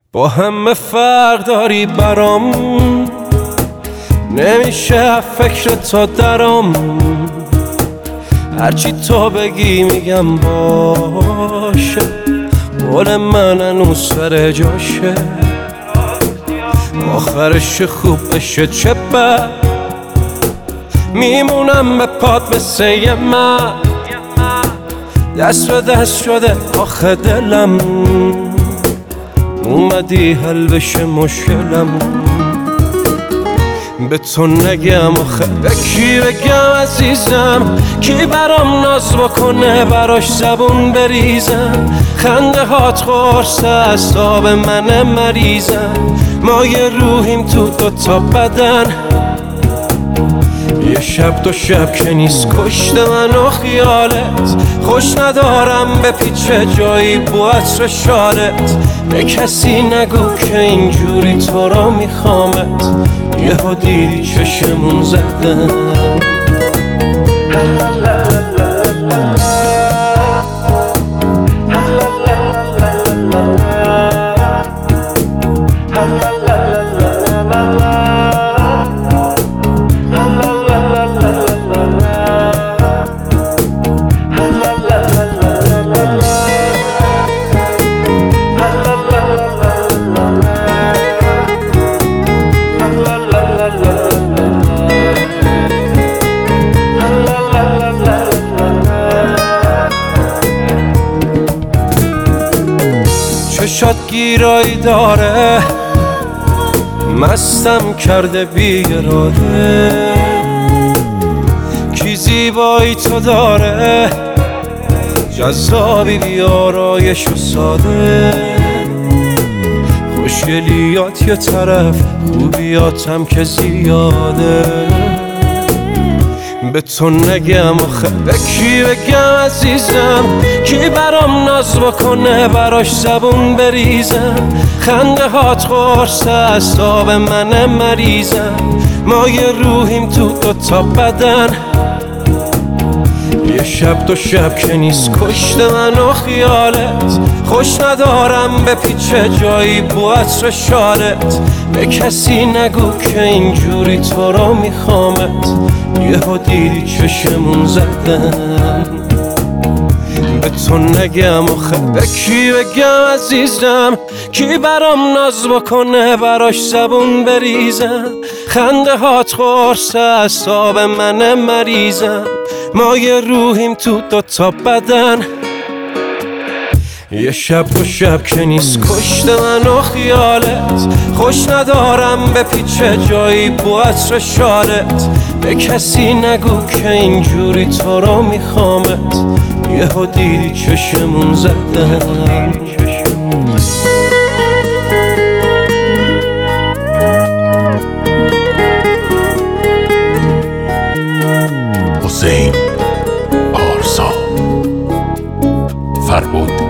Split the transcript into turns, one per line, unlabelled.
با همه فرق داری برام، نمیشه فکر تو درام. هرچی تو بگی میگم باشه، قول من هنوز سر جاشه. آخرش خوب بشه چه بد، میمونم به پات مثل یه من. دست به دست شده آخه دلم، اومدی حل بشه مشکلم. به تو نگم آخه به کی بگم عزیزم، کی برام ناز بکنه براش زبون بریزم. خنده هات قرص اعصاب من مریضم، ما یه روحیم تو دوتا بدن. یه شب دو شب که نیست کشته من و خیالت. خوش ندارم به پیچه جایی بو عطر شالت. به کسی نگو که اینجوری تو را میخوامت، یهو دیدی چشمون زدن. چشات گیرایی داره، مستم کرده بی اراده. کی زیبایی تو داره، جذابی بی آرایش و ساده. خوشگلیات یه طرف، خوبیاتم که زیاده. به تو نگم آخه به کی بگم عزیزم، کی برام ناز بکنه براش زبون بریزم. خنده هات قرص اعصاب من مریضم، ما یه روحیم تو دوتا بدن. یه شب دو شب که نیست کشته من و خیالت. خوش ندارم به پیچه جایی بو عطر شالت. به کسی نگو که اینجوری تو را میخوامت، یهو دیدی چشمون زدن. به تو نگم آخه به کی بگم عزیزم، کی برام ناز بکنه براش زبون بریزم. خنده هات قرص اعصاب من مریضم، ما یه روحیم تو دوتا بدن. یه شب دو شب که نیست کشته من و خیالت. خوش ندارم به پیچه جایی بو عطر شالت. به کسی نگو که اینجوری تو را میخوامت، یهو دیدی چشمون زدن.
حسین پارسا، فربود